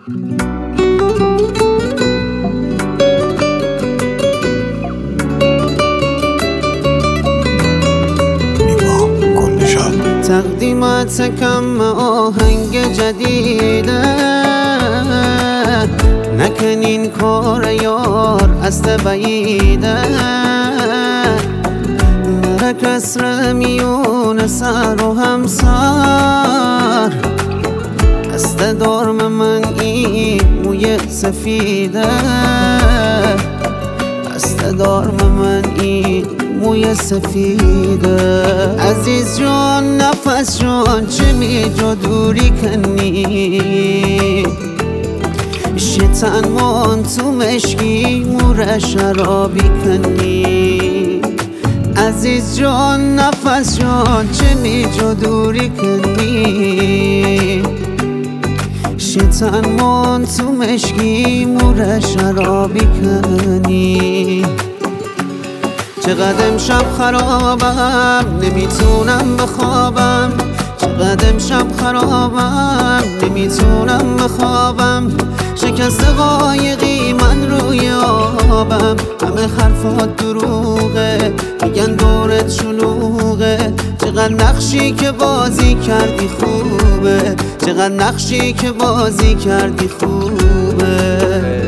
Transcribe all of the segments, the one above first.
تقدیمات کم آهنگ جدیده، نکنین کار یار از بعیده. نره کسر میون سر و همسر، دست دارم من این موی سفیده. دست دارم من این موی سفیده. عزیز جان نفس جان چه می جو دوری کنی، شیطان من تو مشکی مور شرابی کنی. عزیز جان نفس جان چه می جو دوری کنی، شیطان من تو مشکی مور شرابی کنی. چقدر امشب خرابم نمیتونم بخوابم، چقدر امشب خرابم نمیتونم بخوابم. شکست قایقی من روی آبم، همه حرفات دروغه میگن دورت شلوغه. چقدر نقشی که بازی کردی خوبه، چقدر نقشی که بازی کردی خوبه.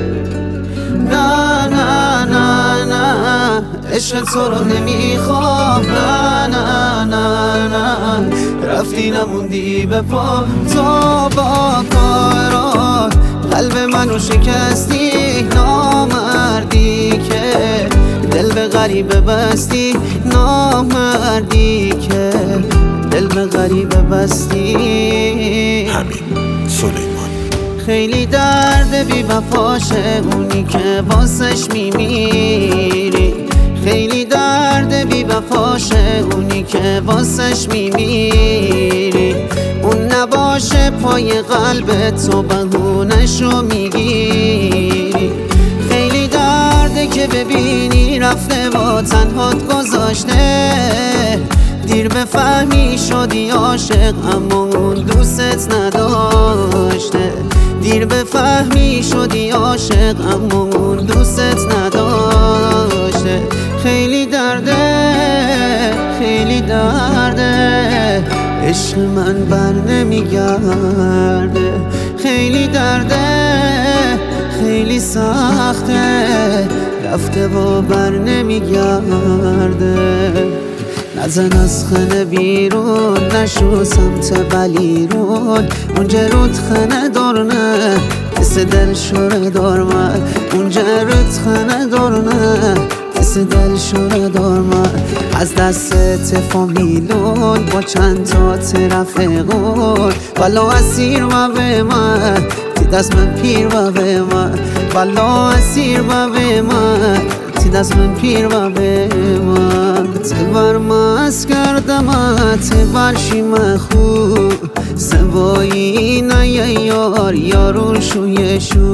نه نه نه نه عشق تو رو نمیخوام، نه نه نه نه رفتی نموندی به پا. تو با کارات قلب منو شکستی، نامردی که دل به غریبه بستی، نامردی که دل به غریبه بستی. همین سلیمان. خیلی درد بی وفاشه اونی که واسش میمیری، خیلی درد بی وفاشه اونی که واسش میمیری. اون نباشه پای قلب تو بهونشو میگیری. خیلی درده که ببینی رفته و تنهات گذاشته، دیر بفهمی شدی عاشق اما اون دوست نداشته. دیر بفهمی شدی عاشق اما اون دوست نداشته. خیلی درده خیلی درده عشق من بر نمیگرده. خیلی درده خیلی سخته رفته و بر نمیگرده. نزن از خانه بیرون نشو سمت بلیرون، اونجا رود خانه دارنه کس دل شوره دارمه. اونجا رود خانه دارنه کس دل شوره دارمه. از دست فامیلون با چند تا رفیقون، والا اسیر و به من تی دست من پیر و به من. والا اسیر و به من تی دست من پیر و به من. تبر مست کردم تبر شیم خوب، سوایی نه یار یارون شوی شو.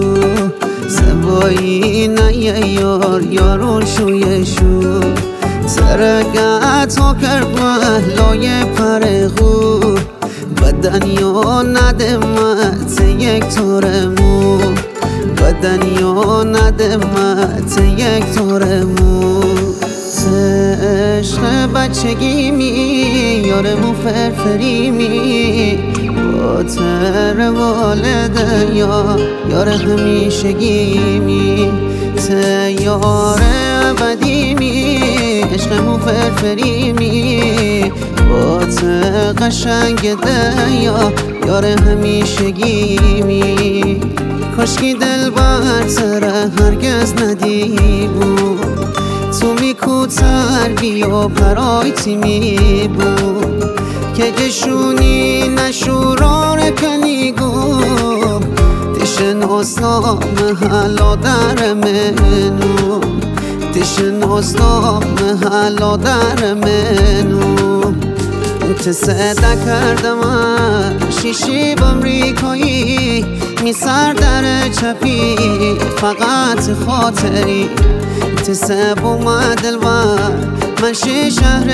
سوایی نه یار یارون شوی شو. سرگت ها کرد لای پر خوب، بدن یا ندمت یک تارمو. بدن یا ندمت یک تارمو. عشق بچگی می یارمو فرفری می، با تر والده یار همیشگی می. یار ابدی می عشقمو فرفری می، با تر قشنگ ده یار همیشگی می. کاشکی دل برتره هرگز ندی بود، تو میکوتر بیا پرایتی می بود. که جشونی نشورار کنی گم، تشناسنام حالا در منو. تشناسنام حالا در منو. تصدق کردم شیشی بامریکایی، می سر در چپی فقط خاطری. تصب اومدل و من شهر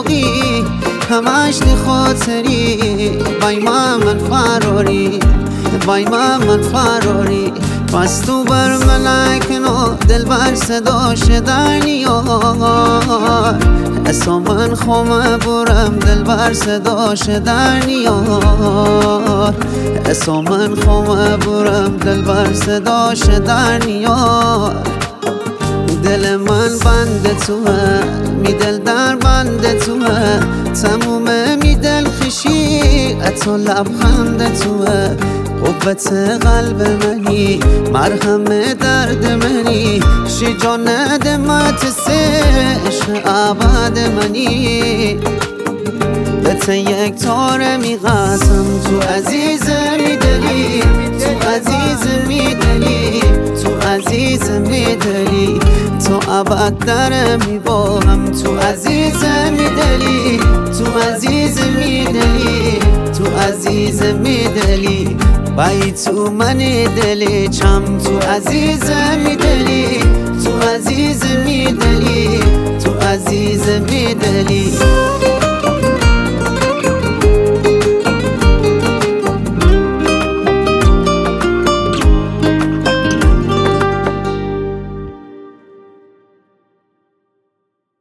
یاقی، همش خاطری بای من فراری. وای من فراری پس تو بر ملکن و دل بر صداش در نیار اسا من خومه برم دل بر صداش در نیار اسا من خومه برم دل بر صداش در نیار دل من بند توه می دل در بند توه تمومه می دل خشی اتو لبخند توه قوت قلب منی مرهم درد منی شجا ندمت عشق ابد منی بهت یک تار میقسم تو عزیز میدلی تو عزیز میدلی تو عزیز میدلی تو ابد در میباهم تو عزیز میدلی تو عزیز میدلی تو عزیز میدلی بایی تو من دلی چم تو عزیز میدلی تو عزیز میدلی تو عزیز میدلی